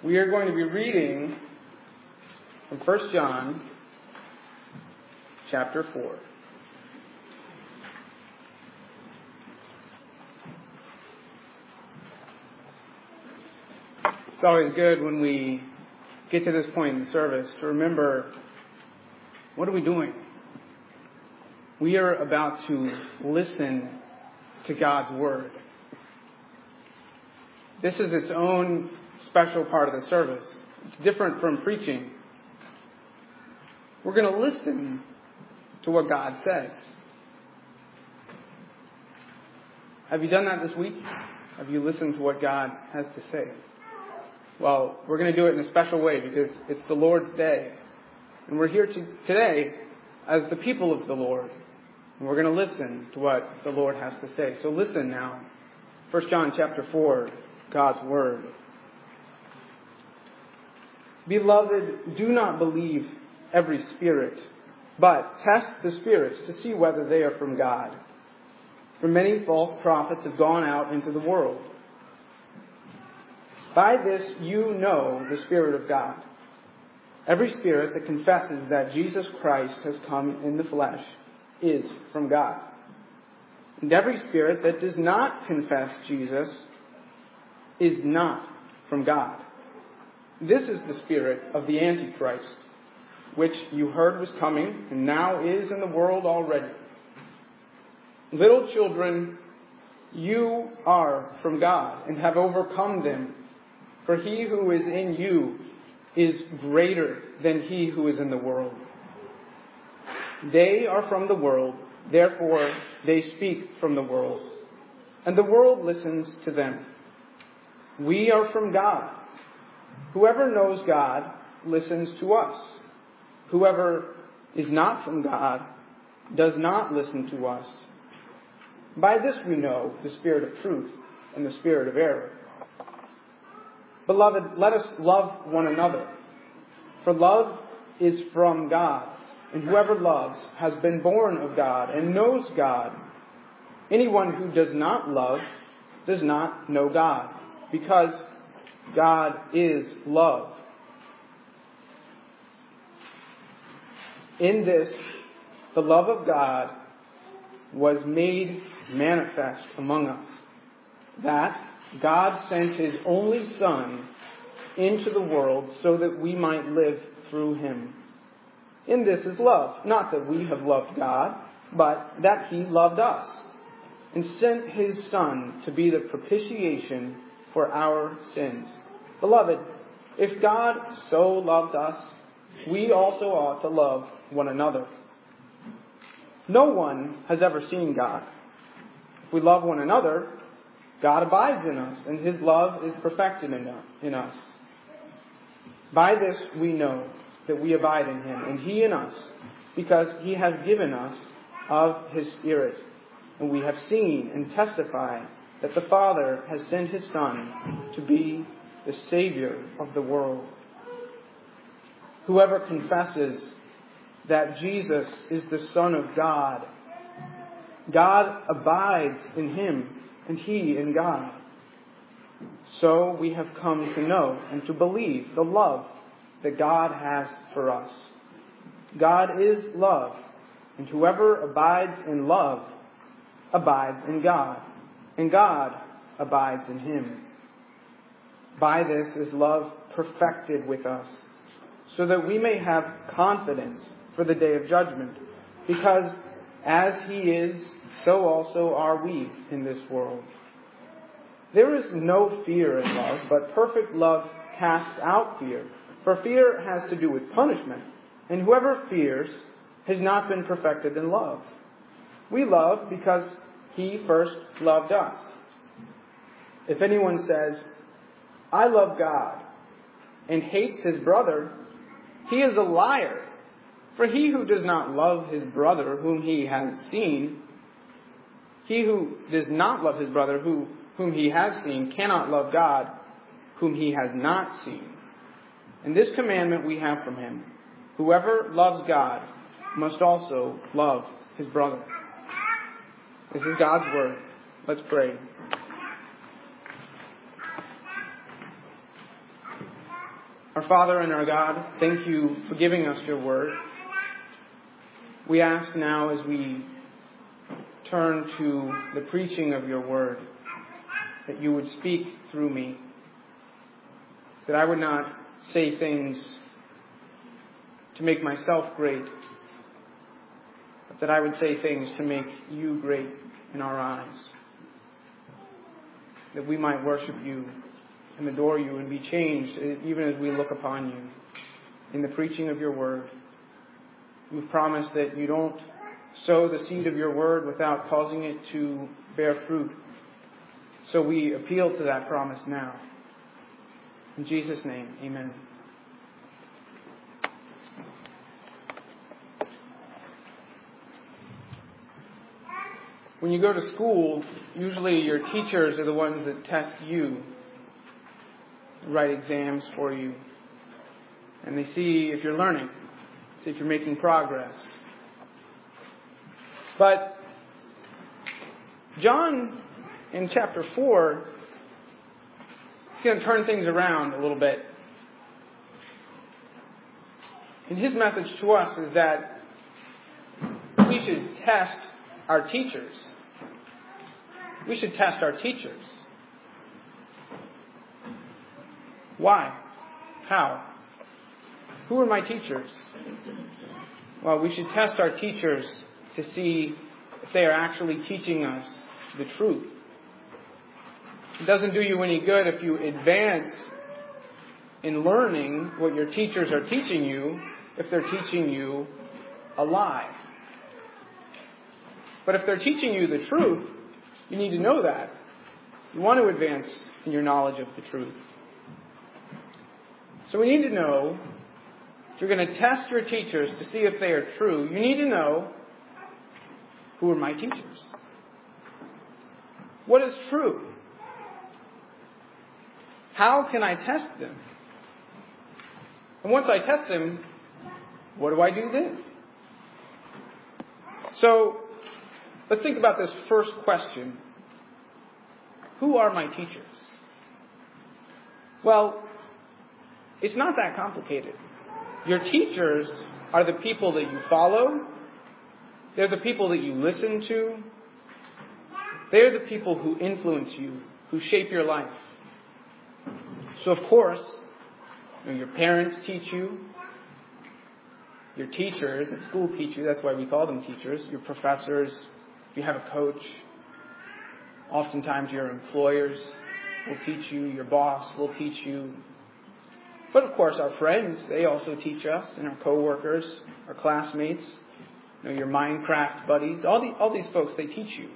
We are going to be reading from 1 John chapter 4. It's always good when we get to this point in the service to remember, what are we doing? We are about to listen to God's Word. This is its own special part of the service. It's different from preaching. We're going to listen to what God says. Have you done that this week? Have you listened to what God has to say? Well, we're going to do it in a special way because it's the Lord's Day. And we're here today as the people of the Lord. And we're going to listen to what the Lord has to say. So listen now. 1 John chapter 4, God's Word. Beloved, do not believe every spirit, but test the spirits to see whether they are from God. For many false prophets have gone out into the world. By this you know the Spirit of God. Every spirit that confesses that Jesus Christ has come in the flesh is from God. And every spirit that does not confess Jesus is not from God. This is the spirit of the Antichrist, which you heard was coming and now is in the world already. Little children, you are from God and have overcome them. For he who is in you is greater than he who is in the world. They are from the world, therefore they speak from the world, and the world listens to them. We are from God. Whoever knows God listens to us. Whoever is not from God does not listen to us. By this we know the spirit of truth and the spirit of error. Beloved, let us love one another, for love is from God, and whoever loves has been born of God and knows God. Anyone who does not love does not know God, because God is love. In this, the love of God was made manifest among us, that God sent His only Son into the world so that we might live through Him. In this is love, not that we have loved God, but that He loved us and sent His Son to be the propitiation for our sins. Beloved, if God so loved us, we also ought to love one another. No one has ever seen God. If we love one another, God abides in us, and His love is perfected in us. By this we know that we abide in Him, and He in us, because He has given us of His Spirit. And we have seen and testify that the Father has sent His Son to be the Savior of the world. Whoever confesses that Jesus is the Son of God, God abides in Him, and He in God. So we have come to know and to believe the love that God has for us. God is love, and whoever abides in love abides in God, and God abides in him. By this is love perfected with us, so that we may have confidence for the day of judgment, because as He is, so also are we in this world. There is no fear in love, but perfect love casts out fear. For fear has to do with punishment, and whoever fears has not been perfected in love. We love because He first loved us. If anyone says, I love God, and hates his brother, he is a liar. For he who does not love his brother whom he has seen, he who does not love his brother whom he has seen cannot love God whom he has not seen. And this commandment we have from Him: whoever loves God must also love his brother. This is God's Word. Let's pray. Our Father and our God, thank you for giving us your word. We ask now as we turn to the preaching of your word that you would speak through me, that I would not say things to make myself great, but that I would say things to make you great in our eyes, that we might worship you and adore you and be changed even as we look upon you in the preaching of your word. You've promised that you don't sow the seed of your word without causing it to bear fruit. So we appeal to that promise now. In Jesus' name, amen. When you go to school, usually your teachers are the ones that test you, write exams for you, and they see if you're learning, see if you're making progress. But John, in chapter 4, he's going to turn things around a little bit. And his message to us is that we should test our teachers. We should test our teachers. Why? How? Who are my teachers? Well, we should test our teachers to see if they are actually teaching us the truth. It doesn't do you any good if you advance in learning what your teachers are teaching you if they're teaching you a lie. But if they're teaching you the truth, you need to know that. You want to advance in your knowledge of the truth. So we need to know, if you're going to test your teachers to see if they are true, you need to know, who are my teachers? What is true? How can I test them? And once I test them, what do I do then? So, let's think about this first question. Who are my teachers? Well, it's not that complicated. Your teachers are the people that you follow. They're the people that you listen to. They're the people who influence you, who shape your life. So, of course, your parents teach you. Your teachers at school teach you. That's why we call them teachers. Your professors. You have a coach. Oftentimes your employers will teach you. Your boss will teach you. But of course our friends, they also teach us. And our co-workers, our classmates, your Minecraft buddies. All these folks, they teach you.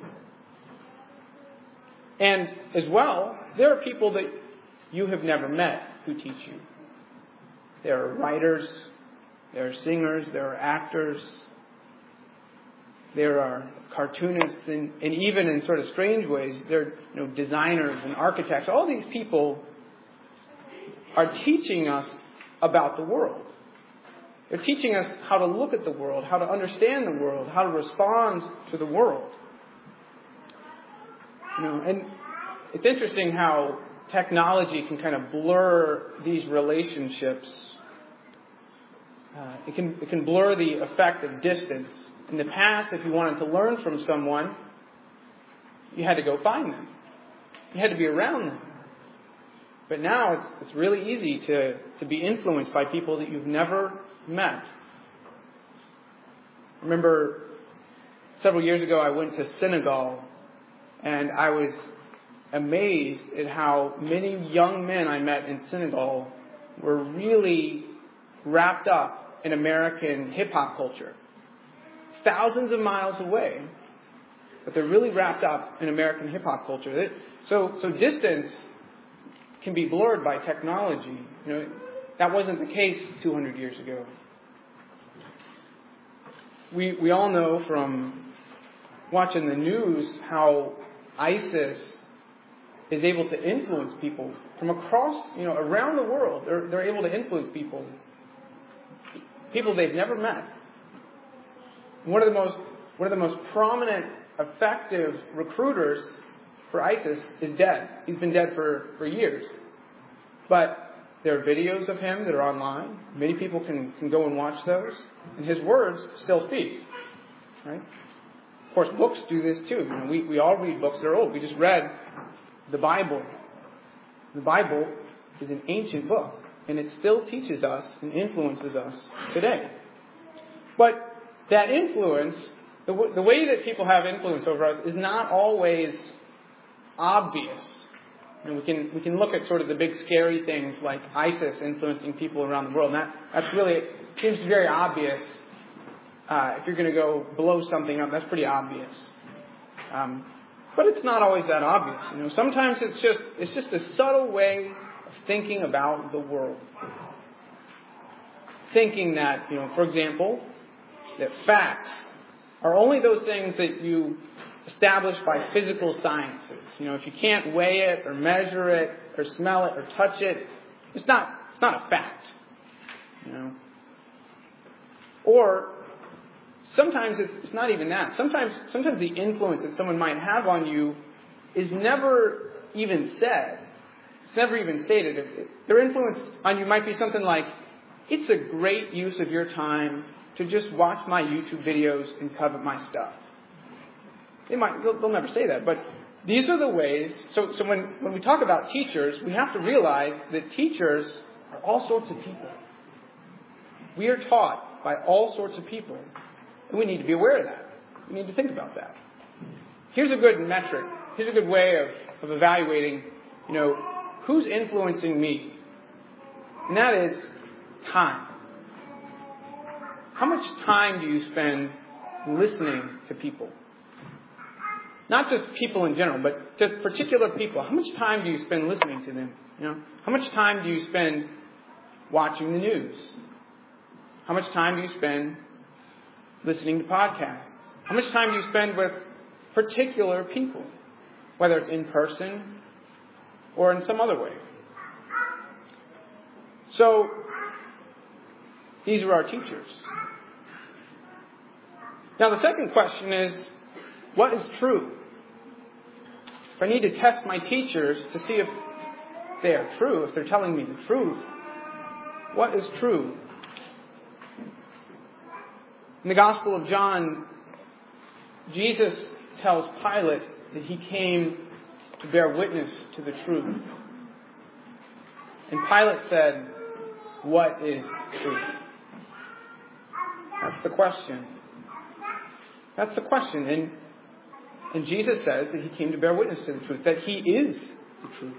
And as well, there are people that you have never met who teach you. There are writers. There are singers. There are actors. There are cartoonists, and even in sort of strange ways, there are designers and architects. All these people are teaching us about the world. They're teaching us how to look at the world, how to understand the world, how to respond to the world. And it's interesting how technology can kind of blur these relationships. It can blur the effect of distance. In the past, if you wanted to learn from someone, you had to go find them. You had to be around them. But now it's really easy to be influenced by people that you've never met. I remember several years ago I went to Senegal, and I was amazed at how many young men I met in Senegal were really wrapped up in American hip-hop culture. Thousands of miles away, but they're really wrapped up in American hip-hop culture. So distance can be blurred by technology. That wasn't the case 200 years ago. We all know from watching the news how ISIS is able to influence people from across, around the world. They're able to influence people they've never met. One of the most prominent, effective recruiters for ISIS is dead. He's been dead for years. But There are videos of him that are online. Many people can go and watch those. And his words still speak. Right? Of course, books do this too. We all read books that are old. We just read the Bible. The Bible is an ancient book. And it still teaches us and influences us today. But that influence, the way that people have influence over us is not always obvious. And we can look at sort of the big scary things like ISIS influencing people around the world. And that's really, seems very obvious. If you're going to go blow something up, that's pretty obvious. But it's not always that obvious. Sometimes it's just a subtle way of thinking about the world. Thinking that, for example, that facts are only those things that you establish by physical sciences. If you can't weigh it or measure it or smell it or touch it, it's not a fact. Or sometimes it's not even that. Sometimes the influence that someone might have on you is never even said. It's never even stated. Their influence on you might be something like, it's a great use of your time to just watch my YouTube videos and covet my stuff. They'll never say that, but these are the ways. So when we talk about teachers, we have to realize that teachers are all sorts of people. We are taught by all sorts of people, and we need to be aware of that. We need to think about that. Here's a good metric. Here's a good way of evaluating, who's influencing me. And that is time. How much time do you spend listening to people? Not just people in general, but just particular people. How much time do you spend listening to them? How much time do you spend watching the news? How much time do you spend listening to podcasts? How much time do you spend with particular people? Whether it's in person or in some other way. So, these are our teachers. Now the second question is, what is true? If I need to test my teachers to see if they are true, if they're telling me the truth, what is true? In the Gospel of John, Jesus tells Pilate that he came to bear witness to the truth. And Pilate said, what is truth? That's the question. That's the question. And Jesus says that he came to bear witness to the truth, that he is the truth.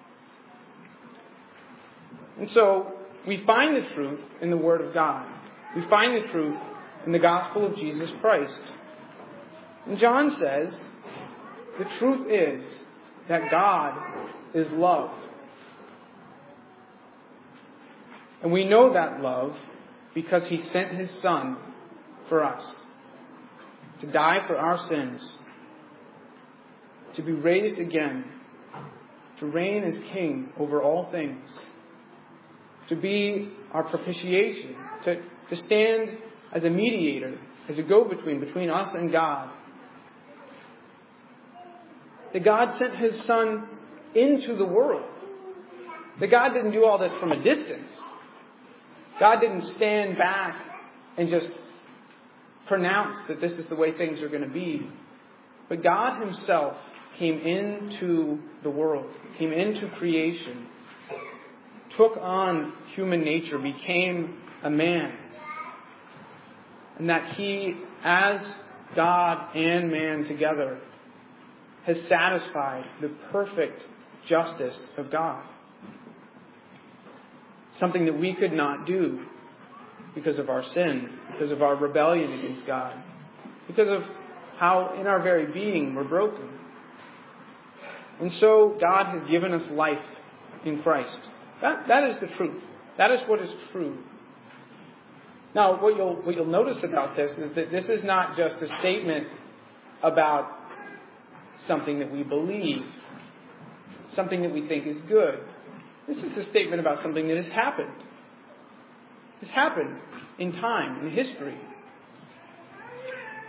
And so, we find the truth in the Word of God. We find the truth in the gospel of Jesus Christ. And John says, the truth is that God is love. And we know that love because he sent his Son for us to die for our sins, to be raised again, to reign as King over all things, to be our propitiation, to stand as a mediator, as a go-between between us and God. That God sent his Son into the world. That God didn't do all this from a distance. God didn't stand back and just pronounce that this is the way things are going to be. But God himself came into the world, came into creation, took on human nature, became a man. And that he, as God and man together, has satisfied the perfect justice of God. Something that we could not do because of our sin, because of our rebellion against God, because of how in our very being we're broken. And so God has given us life in Christ. That is the truth. That is what is true. Now, what you'll notice about this is that this is not just a statement about something that we believe, something that we think is good. This is a statement about something that has happened. It's happened in time, in history.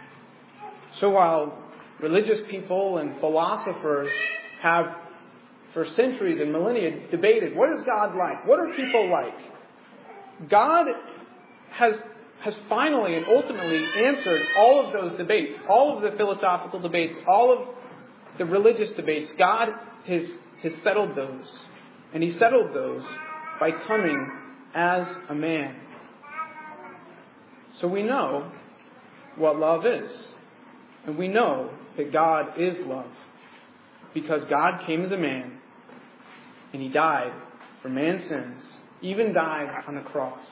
So while religious people and philosophers have for centuries and millennia debated, what is God like? What are people like? God has finally and ultimately answered all of those debates, all of the philosophical debates, all of the religious debates. God has settled those. And He settled those by coming as a man. So we know what love is. And we know that God is love. Because God came as a man. And He died for man's sins. Even died on the cross.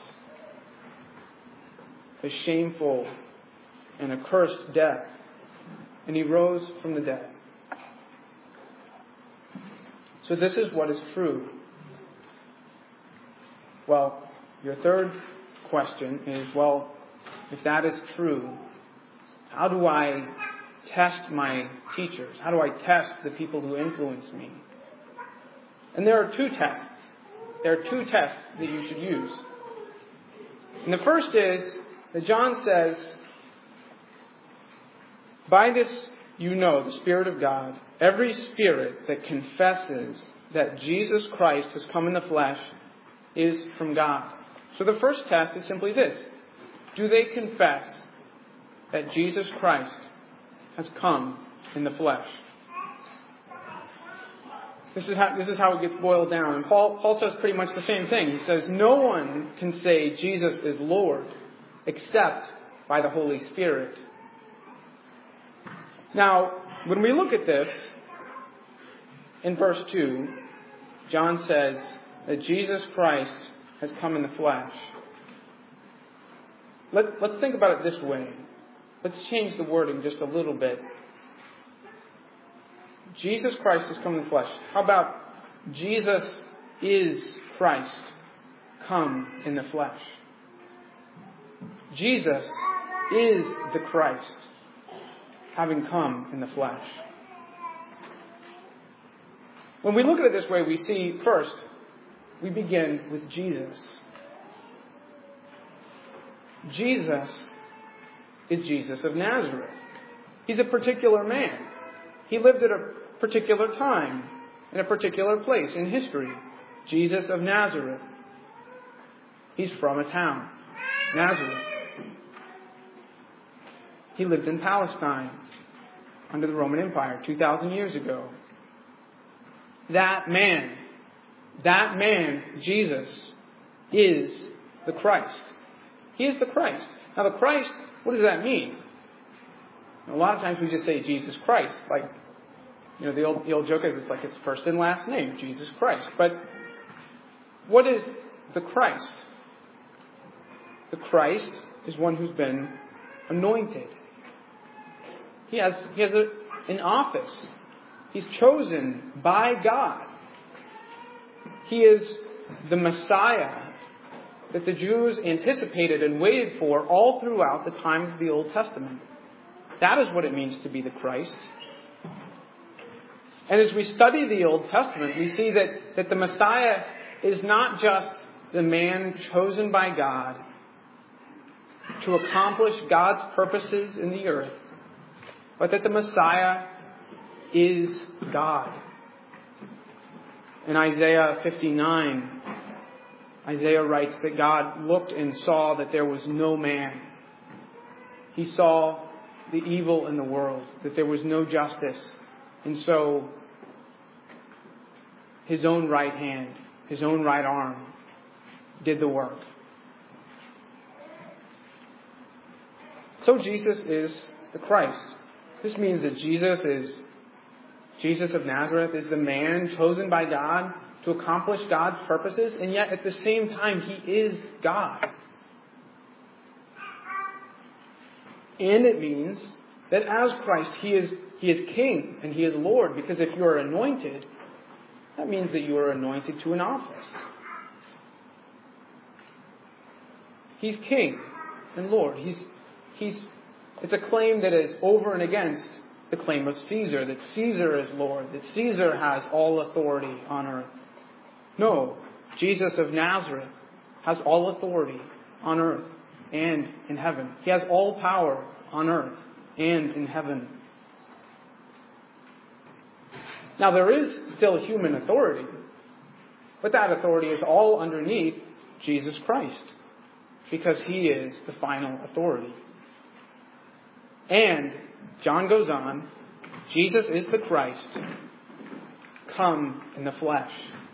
A shameful and accursed death. And He rose from the dead. So this is what is true. Well, your third question is, well, if that is true, how do I test my teachers? How do I test the people who influence me? And there are two tests. There are two tests that you should use. And the first is that John says, by this you know the Spirit of God. Every spirit that confesses that Jesus Christ has come in the flesh is from God. So the first test is simply this. Do they confess that Jesus Christ has come in the flesh? This is how it gets boiled down. And Paul says pretty much the same thing. He says, no one can say Jesus is Lord except by the Holy Spirit. Now, when we look at this, in verse 2, John says that Jesus Christ has come in the flesh. Let's think about it this way. Let's change the wording just a little bit. Jesus Christ has come in the flesh. How about Jesus is Christ come in the flesh? Jesus is the Christ having come in the flesh. When we look at it this way, we see, first, we begin with Jesus. Jesus is Jesus of Nazareth. He's a particular man. He lived at a particular time, in a particular place in history. Jesus of Nazareth. He's from a town, Nazareth. He lived in Palestine under the Roman Empire 2,000 years ago. That man, Jesus, is the Christ. He is the Christ. Now the Christ, what does that mean? A lot of times we just say Jesus Christ. Like, the old joke is it's like it's first and last name, Jesus Christ. But what is the Christ? The Christ is one who's been anointed. He has an office. He's chosen by God. He is the Messiah that the Jews anticipated and waited for all throughout the times of the Old Testament. That is what it means to be the Christ. And as we study the Old Testament, we see that the Messiah is not just the man chosen by God to accomplish God's purposes in the earth, but that the Messiah is God. In Isaiah 59, Isaiah writes that God looked and saw that there was no man. He saw the evil in the world, that there was no justice. And so His own right hand, His own right arm did the work. So Jesus is the Christ. This means that Jesus of Nazareth is the man chosen by God to accomplish God's purposes, and yet at the same time He is God. And it means that as Christ, He is King and He is Lord, because if you are anointed, that means that you are anointed to an office. He's King and Lord. It's a claim that is over and against the claim of Caesar, that Caesar is Lord, that Caesar has all authority on earth. No, Jesus of Nazareth has all authority on earth and in heaven. He has all power on earth and in heaven. Now, there is still human authority, but that authority is all underneath Jesus Christ, because he is the final authority. And John goes on, Jesus is the Christ, come in the flesh.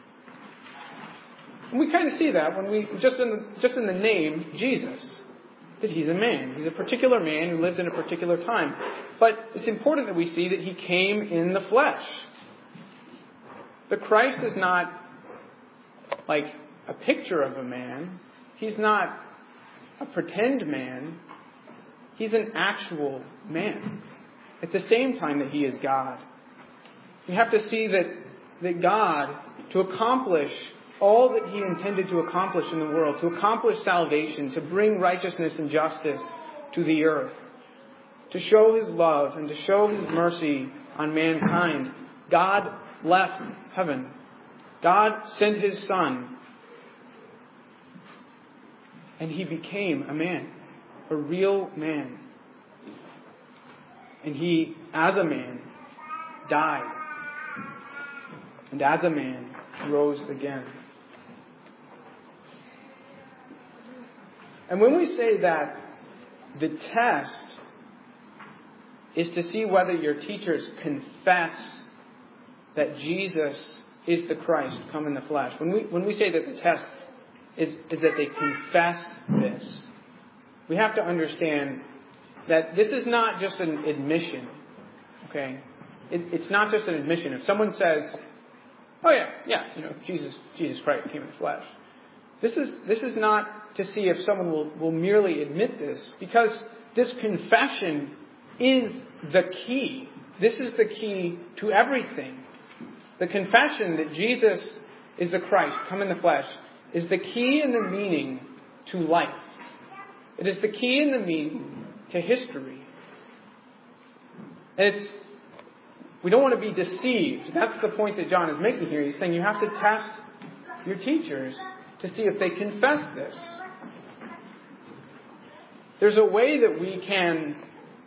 And we kind of see that when we, just in the name, Jesus, that he's a man. He's a particular man who lived in a particular time. But it's important that we see that he came in the flesh. The Christ is not like a picture of a man. He's not a pretend man. He's an actual man. At the same time that he is God. We have to see that God, to accomplish all that he intended to accomplish in the world, to accomplish salvation, to bring righteousness and justice to the earth, to show his love and to show his mercy on mankind, God left heaven. God sent his Son. And he became a man, a real man. And he, as a man, died. And as a man, rose again. And when we say that the test is to see whether your teachers confess that Jesus is the Christ come in the flesh, when we say that the test is that they confess this, we have to understand that this is not just an admission. Okay? It's not just an admission. If someone says, "Oh yeah, Jesus Christ came in the flesh," this is not to see if someone will merely admit this, because this confession is the key. This is the key to everything. The confession that Jesus is the Christ come in the flesh is the key and the meaning to life. It is the key and the meaning to history. And we don't want to be deceived. That's the point that John is making here. He's saying you have to test your teachers to see if they confess this. There's a way that we can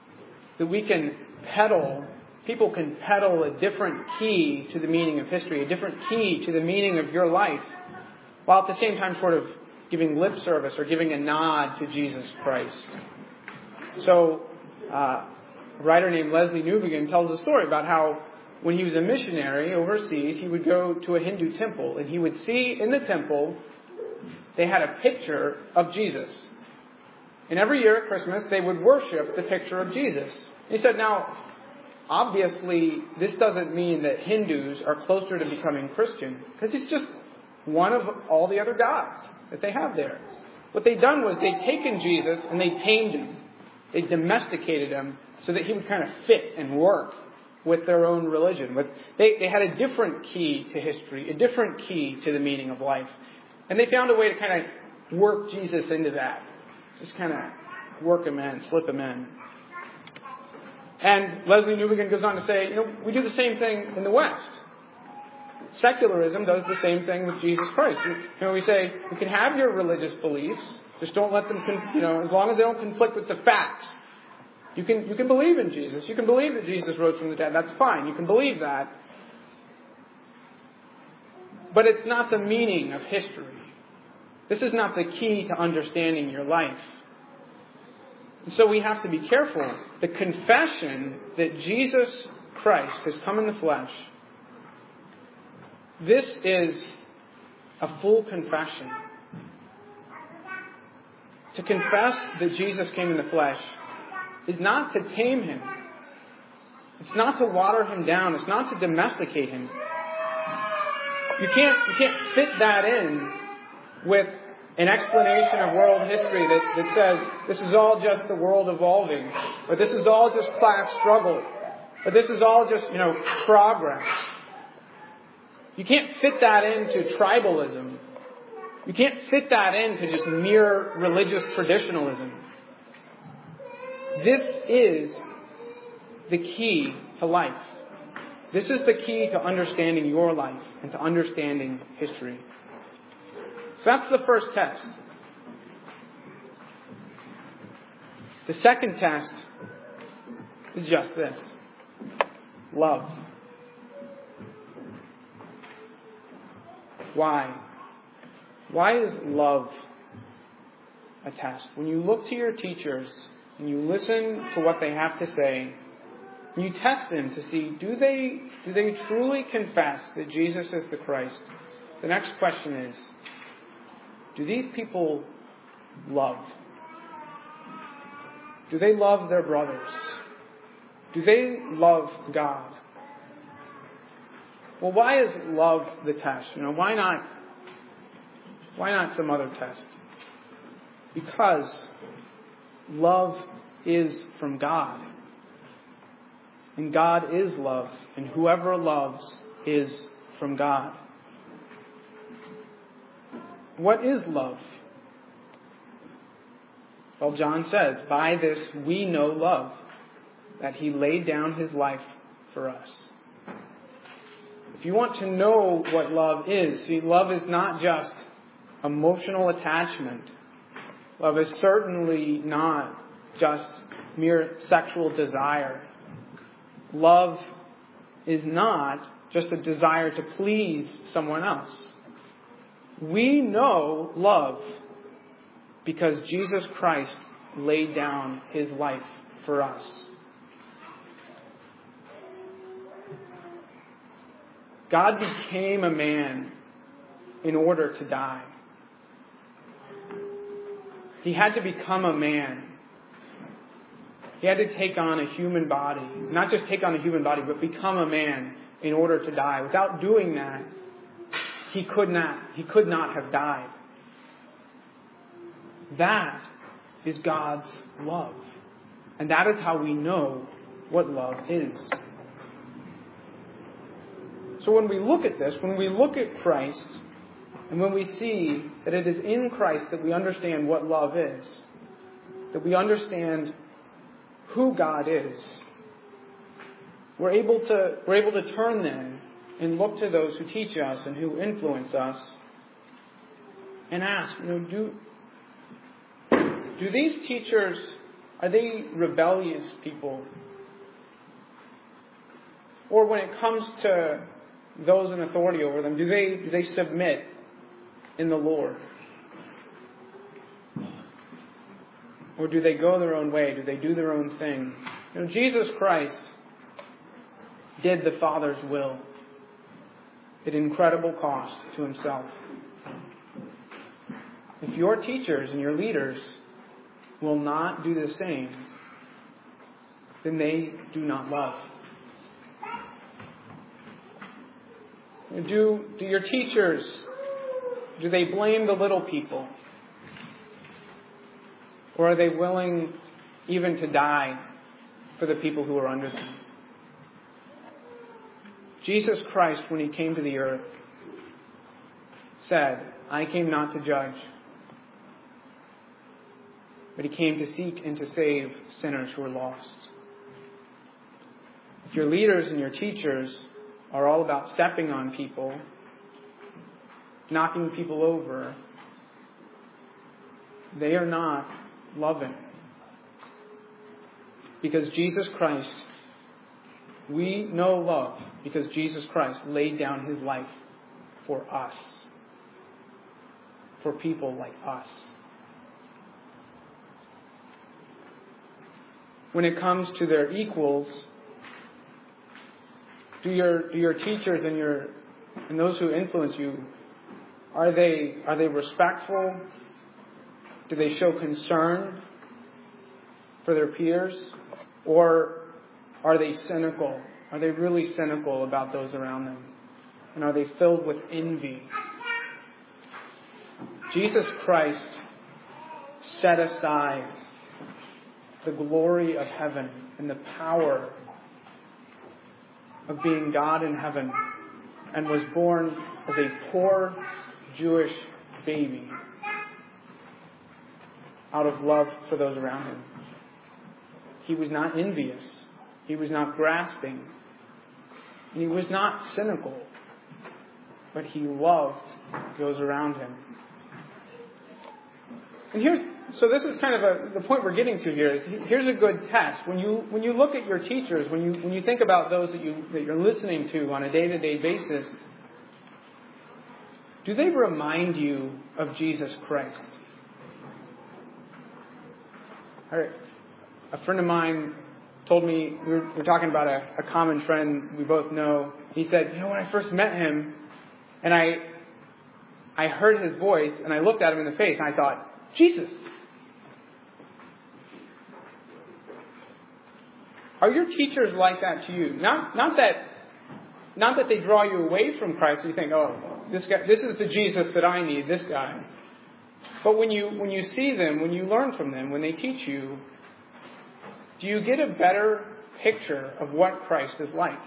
peddle, people can peddle a different key to the meaning of history, a different key to the meaning of your life, while at the same time sort of giving lip service or giving a nod to Jesus Christ. So, a writer named Leslie Newbegin tells a story about how when he was a missionary overseas, he would go to a Hindu temple, and he would see in the temple they had a picture of Jesus. And every year at Christmas, they would worship the picture of Jesus. He said, now, obviously, this doesn't mean that Hindus are closer to becoming Christian, because it's just one of all the other gods that they have there. What they'd done was they'd taken Jesus and they tamed him. They domesticated him so that he would kind of fit and work with their own religion. They had a different key to history, a different key to the meaning of life. And they found a way to kind of work Jesus into that. Just kind of work him in, slip him in. And Leslie Newbegin goes on to say, we do the same thing in the West. Secularism does the same thing with Jesus Christ. We say, you can have your religious beliefs, just don't let them, as long as they don't conflict with the facts. You can believe in Jesus. You can believe that Jesus rose from the dead. That's fine. You can believe that. But it's not the meaning of history. This is not the key to understanding your life. And so we have to be careful. The confession that Jesus Christ has come in the flesh, this is a full confession. To confess that Jesus came in the flesh is not to tame him. It's not to water him down. It's not to domesticate him. You can't fit that in with an explanation of world history that says this is all just the world evolving, or this is all just class struggle, or this is all just, progress. You can't fit that into tribalism. You can't fit that into just mere religious traditionalism. This is the key to life. This is the key to understanding your life and to understanding history. So that's the first test. The second test is just this: love. Why? Why is love a test? When you look to your teachers and you listen to what they have to say, and you test them to see, do they truly confess that Jesus is the Christ? The next question is, do these people love? Do they love their brothers? Do they love God? Well, why is love the test? Why not some other test? Because love is from God. And God is love. And whoever loves is from God. What is love? Well, John says, by this we know love, that He laid down His life for us. If you want to know what love is, see, love is not just emotional attachment. Love is certainly not just mere sexual desire. Love is not just a desire to please someone else. We know love because Jesus Christ laid down His life for us. God became a man in order to die. He had to become a man. He had to take on a human body. Not just take on a human body, but become a man in order to die. Without doing that, He could not have died. That is God's love. And that is how we know what love is. So when we look at this, when we look at Christ, and when we see that it is in Christ that we understand what love is, that we understand who God is, we're able to turn then and look to those who teach us and who influence us and ask, do these teachers, are they rebellious people? Or when it comes to those in authority over them, do they submit in the Lord? Or do they go their own way? Do they do their own thing? Jesus Christ did the Father's will at incredible cost to Himself. If your teachers and your leaders will not do the same, then they do not love. Do your teachers, do they blame the little people? Or are they willing even to die for the people who are under them? Jesus Christ, when He came to the earth, said, I came not to judge, but He came to seek and to save sinners who are lost. If your leaders and your teachers are all about stepping on people, knocking people over, they are not loving. Because Jesus Christ, we know love because Jesus Christ laid down His life for us, for people like us. When it comes to their equals, do your teachers and those who influence you, are they respectful? Do they show concern for their peers? Or are they cynical? Are they really cynical about those around them? And are they filled with envy? Jesus Christ set aside the glory of heaven and the power of being God in heaven and was born as a poor Jewish baby out of love for those around Him. He was not envious. He was not grasping. And He was not cynical. But He loved those around Him. And this is kind of the point we're getting to here. Here's a good test. When you look at your teachers, when you think about those that you're listening to on a day-to-day basis, do they remind you of Jesus Christ? A friend of mine told me, we were talking about a common friend we both know. He said, when I first met him, and I heard his voice, and I looked at him in the face, and I thought, Jesus. Are your teachers like that to you? Not that they draw you away from Christ, and you think, this is the Jesus that I need, this guy. But when you see them, when you learn from them, when they teach you, do you get a better picture of what Christ is like?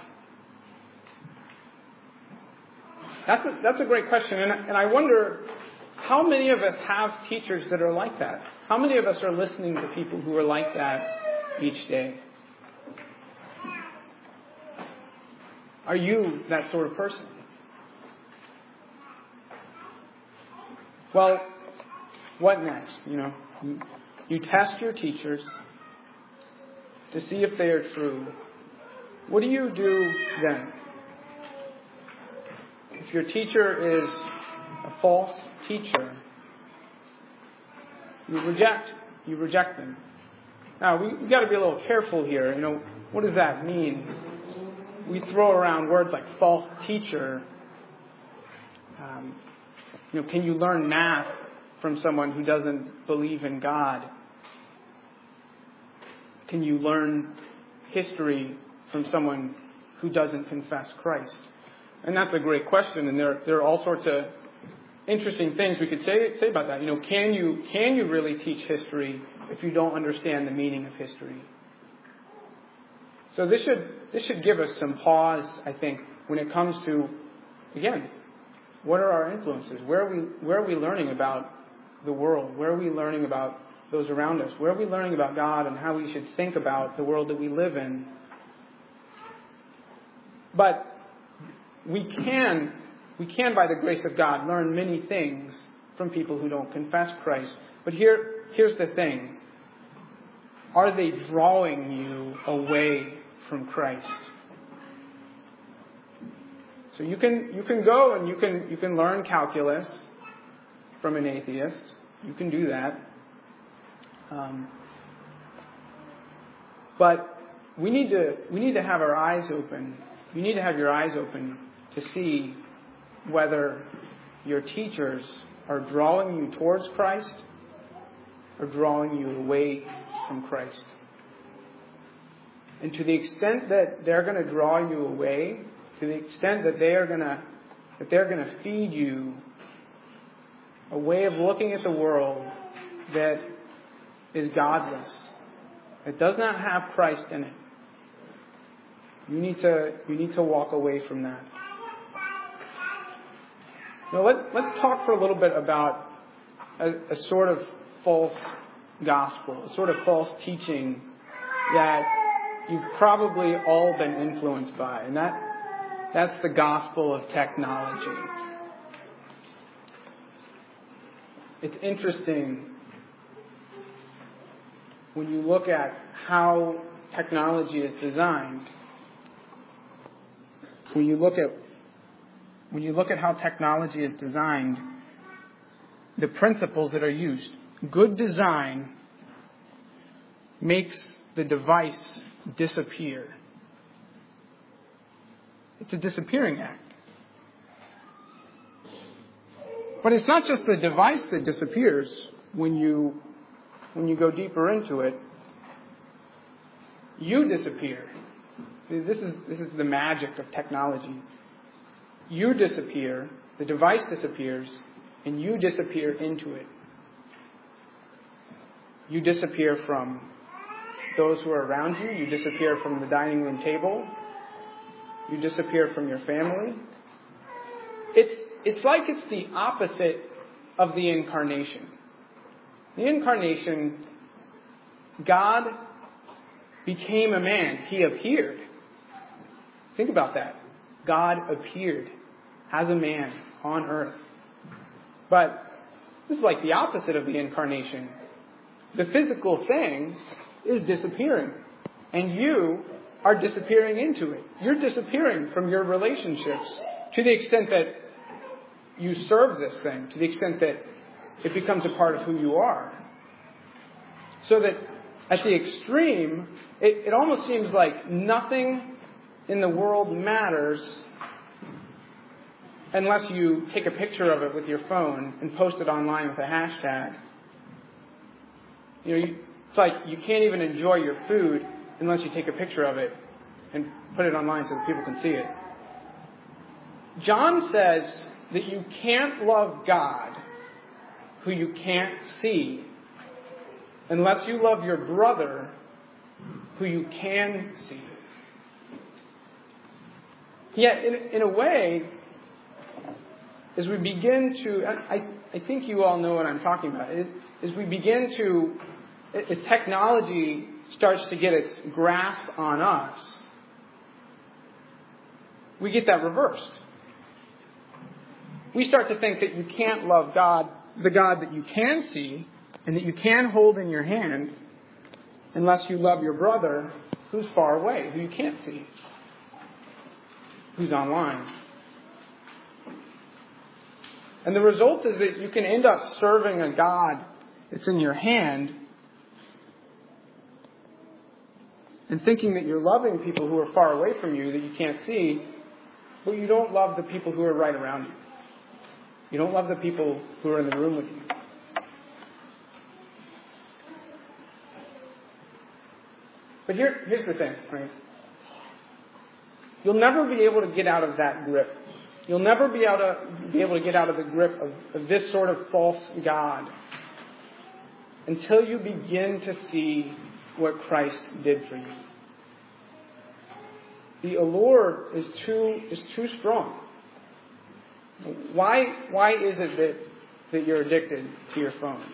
That's a great question, and I wonder how many of us have teachers that are like that? How many of us are listening to people who are like that each day? Are you that sort of person? Well, what next? You test your teachers to see if they are true. What do you do then? If your teacher is a false teacher, you reject them. Now, we've got to be a little careful here. What does that mean? We throw around words like false teacher. Can you learn math from someone who doesn't believe in God? Can you learn history from someone who doesn't confess Christ? And that's a great question, and there are all sorts of interesting things we could say about that. Can you really teach history if you don't understand the meaning of history? So this should give us some pause, I think, when it comes to, again, what are our influences? Where are we learning about the world? Where are we learning about those around us? Where are we learning about God and how we should think about the world that we live in? But we can, by the grace of God, learn many things from people who don't confess Christ. But here's the thing. Are they drawing you away from Christ? So you can go and you can learn calculus from an atheist. You can do that. But we need to have our eyes open. You need to have your eyes open to see whether your teachers are drawing you towards Christ or drawing you away from Christ. And to the extent that they're going to draw you away, to the extent that they're going to feed you a way of looking at the world that is godless, that does not have Christ in it, you need to walk away from that. Now let's talk for a little bit about a sort of false gospel, a sort of false teaching that you've probably all been influenced by, and that's the gospel of technology. It's interesting when you look at how technology is designed. When you look at how technology is designed, the principles that are used, good design makes the device disappear. It's a disappearing act. But it's not just the device that disappears when you go deeper into it. You disappear. This is the magic of technology. You disappear, the device disappears, and you disappear into it. You disappear from those who are around you. You disappear from the dining room table. You disappear from your family. It's like it's the opposite of the incarnation. The incarnation, God became a man. He appeared. Think about that. God appeared as a man on earth. But this is like the opposite of the incarnation. The physical thing is disappearing. And you are disappearing into it. You're disappearing from your relationships to the extent that you serve this thing, to the extent that it becomes a part of who you are. So that at the extreme, it almost seems like nothing in the world matters unless you take a picture of it with your phone and post it online with a hashtag. It's like you can't even enjoy your food unless you take a picture of it and put it online so that people can see it. John says that you can't love God, who you can't see, unless you love your brother, who you can see. Yet, in a way, as we begin to, I think you all know what I'm talking about, as we begin to, as technology starts to get its grasp on us, we get that reversed. We start to think that you can't love God, the God that you can see, and that you can hold in your hand, unless you love your brother who's far away, who you can't see, who's online. And the result is that you can end up serving a God that's in your hand and thinking that you're loving people who are far away from you that you can't see, but you don't love the people who are right around you. You don't love the people who are in the room with you. But here's the thing, right? You'll never be able to get out of that grip. You'll never be able to get out of the grip of this sort of false God until you begin to see what Christ did for you. The allure is too strong. Why is it that you're addicted to your phone?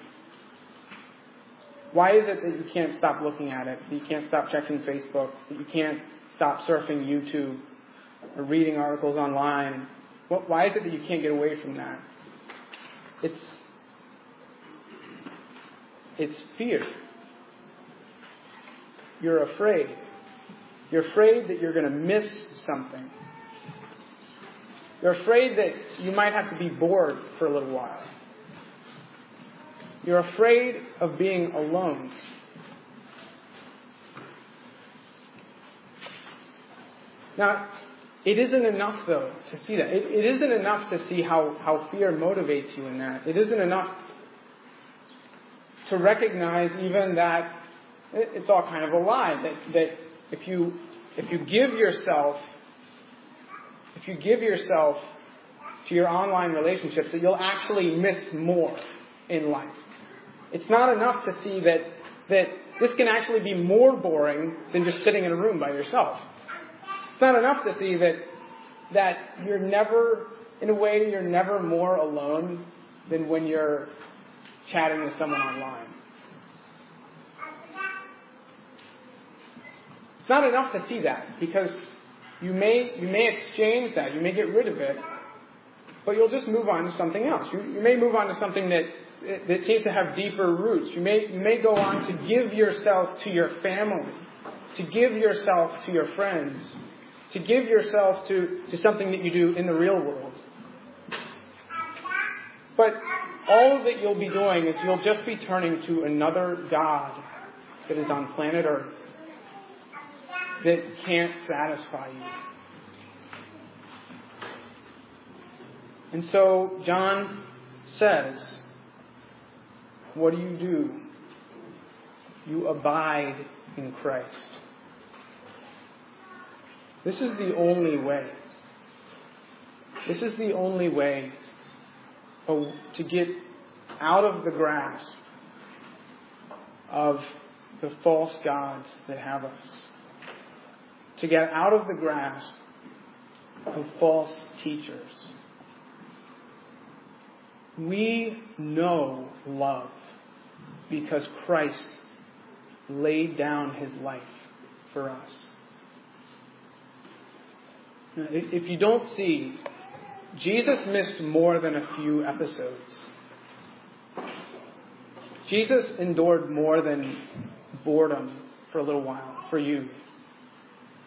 Why is it that you can't stop looking at it, that you can't stop checking Facebook, that you can't stop surfing YouTube or reading articles online? Why is it that you can't get away from that? It's fear. You're afraid. You're afraid that you're going to miss something. You're afraid that you might have to be bored for a little while. You're afraid of being alone. Now, it isn't enough, though, to see that. It isn't enough to see how fear motivates you in that. It isn't enough to recognize even that it's all kind of a lie. That if you give yourself to your online relationships, that you'll actually miss more in life. It's not enough to see that this can actually be more boring than just sitting in a room by yourself. It's not enough to see that you're never more alone than when you're chatting with someone online. It's not enough to see that, because you may exchange that, you may get rid of it, but you'll just move on to something else. You may move on to something that seems to have deeper roots. You may go on to give yourself to your family, to give yourself to your friends, to give yourself to something that you do in the real world. But all that you'll be doing is you'll just be turning to another God that is on planet Earth that can't satisfy you. And so John says, what do? You abide in Christ. This is the only way. This is the only way to get out of the grasp of the false gods that have us. To get out of the grasp of false teachers. We know love because Christ laid down His life for us. If you don't see, Jesus missed more than a few episodes. Jesus endured more than boredom for a little while for you.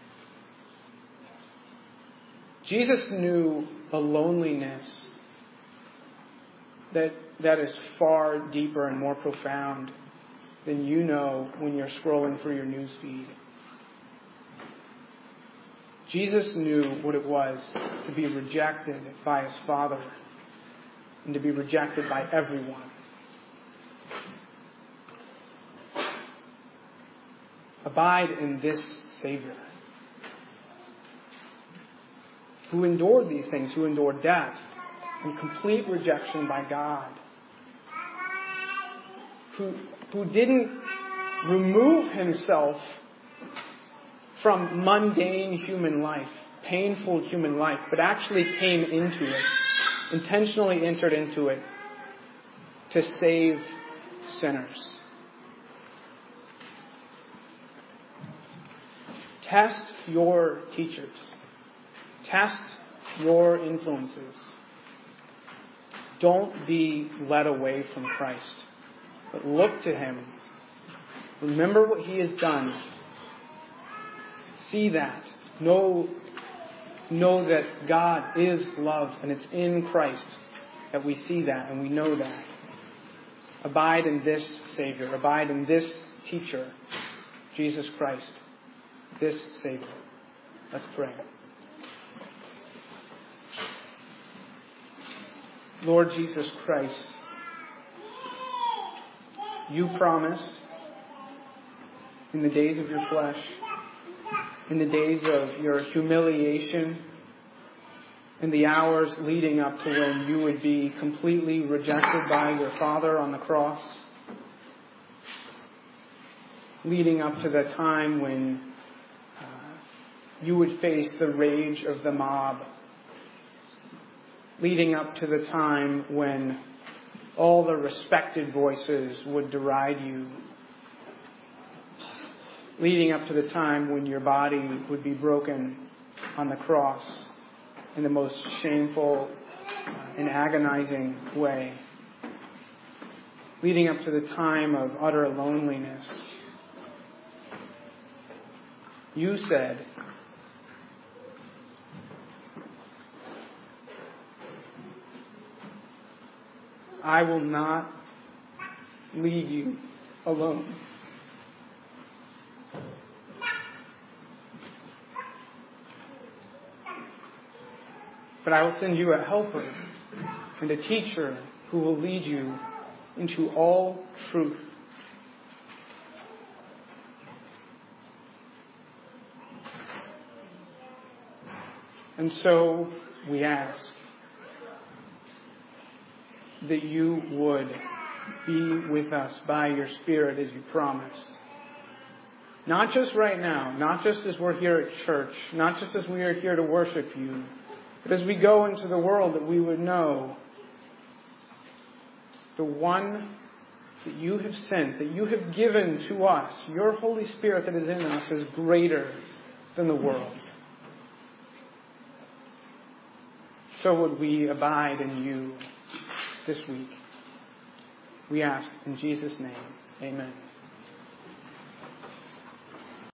Jesus knew a loneliness that is far deeper and more profound than you know when you're scrolling through your news feed. Jesus knew what it was to be rejected by his Father and to be rejected by everyone. Abide in this Savior who endured these things, who endured death and complete rejection by God, who didn't remove himself from mundane human life, painful human life, but actually came into it, intentionally entered into it to save sinners. Test your teachers. Test your influences. Don't be led away from Christ, but look to him. Remember what he has done. See that. Know that God is love, and it's in Christ that we see that and we know that. Abide in this Savior. Abide in this teacher, Jesus Christ. This Savior. Let's pray. Lord Jesus Christ, you promised in the days of your flesh, in the days of your humiliation, in the hours leading up to when you would be completely rejected by your Father on the cross, leading up to the time when you would face the rage of the mob, leading up to the time when all the respected voices would deride you, leading up to the time when your body would be broken on the cross in the most shameful and agonizing way, leading up to the time of utter loneliness. You said, I will not leave you alone. But I will send you a helper and a teacher who will lead you into all truth. And so we ask that you would be with us by your Spirit as you promised. Not just right now, not just as we're here at church, not just as we are here to worship you, but as we go into the world, that we would know the one that you have sent, that you have given to us, your Holy Spirit that is in us, is greater than the world. So would we abide in you this week. We ask in Jesus' name. Amen.